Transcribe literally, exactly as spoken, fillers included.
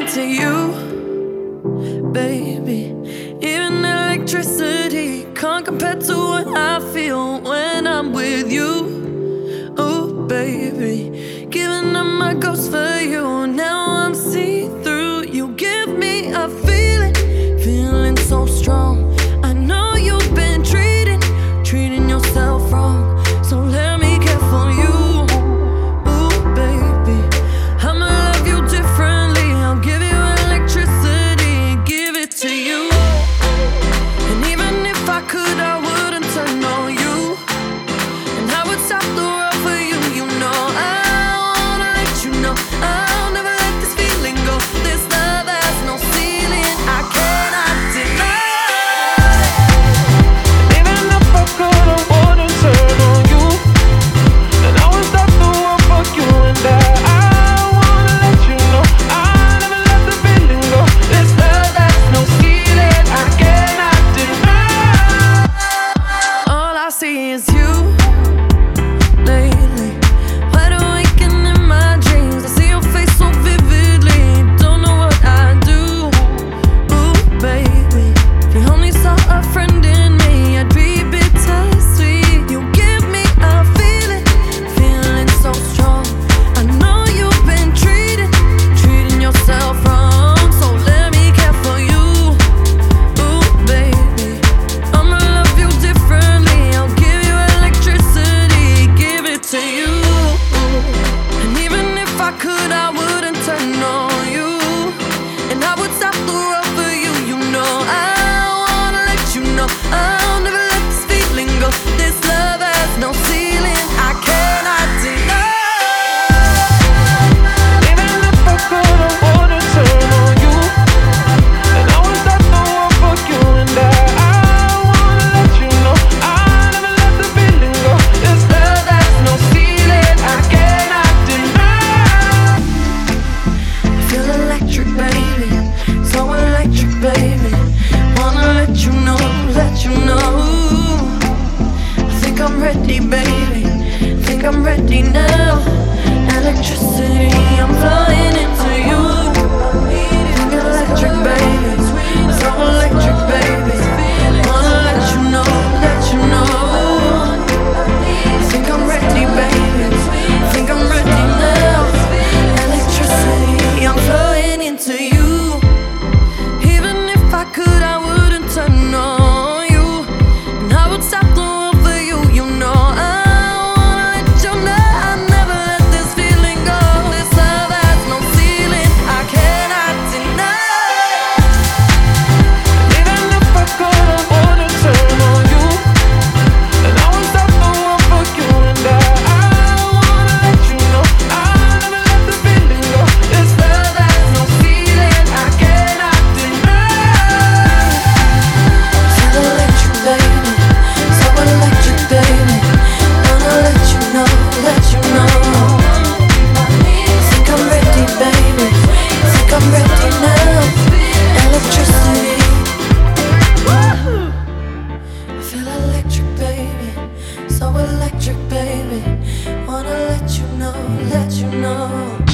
into you, baby. Even electricity can't compare to what I feel when I'm with you. Oh, baby, giving up my ghost for you. Now I'm see-through. You give me a feeling, feeling so strong. I know you've been treating, treating yourself wrong. So let me care for you. Ooh, baby, I'ma love you differently. I'll give you electricity, give it to you. And even if I could, I wouldn't turn on you. And I would stop the world for you. You know I wanna let you know I'll never let this feeling go. This love has no ceiling, I cannot deny. Even if I could, I wouldn't turn on you. And I would stop the world for you. And I, I wanna let you know I'll never let the feeling go. This love has no ceiling, I cannot deny. All I see is you lately. Wide awake and in my dreams, I see your face so vividly. Don't know what I do. Ooh, baby, if you only saw a friend in me, I'd be bittersweet. You give me a feeling, feeling so strong. I know you've been treating, treating yourself wrong. So let me care for you. Ooh, baby, I'ma love you differently. I'll give you electricity, give it to you. And even if I could, I wouldn't turn on you. And I would stop the world for you. You know I wanna let you know I'll never let this feeling go. This love has no ceiling, I cannot deny. Even if I could, I wouldn't turn on you. And I would stop the world for you. And I, I wanna let you know I'll never let the feeling go. This love has no ceiling, I cannot deny. I feel electric, baby, so electric, baby. Wanna let you know, let you know. I think I'm ready, baby, think I'm ready now. Electricity, I'm flying into you. Think electric, baby, so electric, baby. Wanna let you know, let you know. I think I'm ready, baby, think I'm ready now. Electricity, I'm flying into you. Even if I could, I wouldn't turn on you. And I would stop the world for you. You know I wanna let you know I'll never let this feeling go. This love has no ceiling, I cannot deny. Even if I could, I wouldn't turn on you. And I would stop the world for you. And I, I wanna let you know I'll never let the feeling go. This love has no ceiling, I cannot deny. Feel electric, baby, so electric, baby. Wanna let you know, let you know. Think I'm ready, baby, think I'm ready now. Electricity. I feel electric, baby, so electric, baby. Wanna let you know, let you know.